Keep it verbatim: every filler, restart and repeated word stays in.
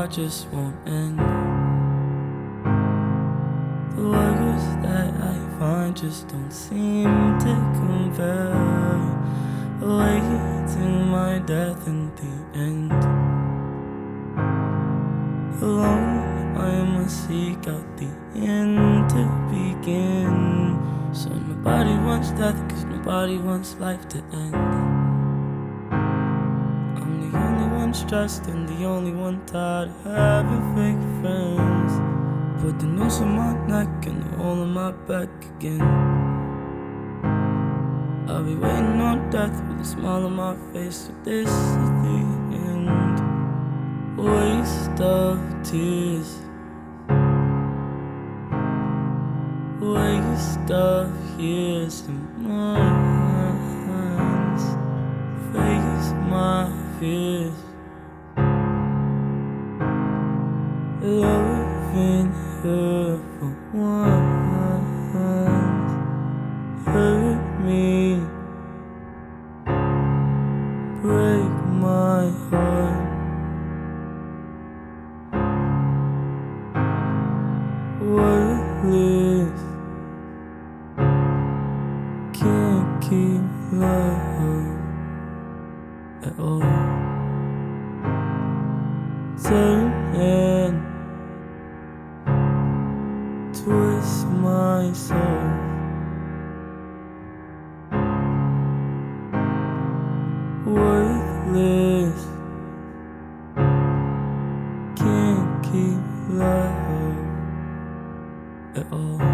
heart just won't end. The words that I find just don't seem to compare. Awaiting my death in the end. Alone I must seek out the end to begin. So nobody wants death, cause nobody wants life to end. I'm the only one stressed and the only one tired of having fake friends. Put the noose on my neck and the hole in my back again. I'll be waiting on death with a smile on my face, so this is the end. Waste of tears, waste of years and months. Face my fears, loving her for once hurt me, break my heart. Worthless, can't keep love at all. Turn and twist my soul. Worthless, can't keep love at all.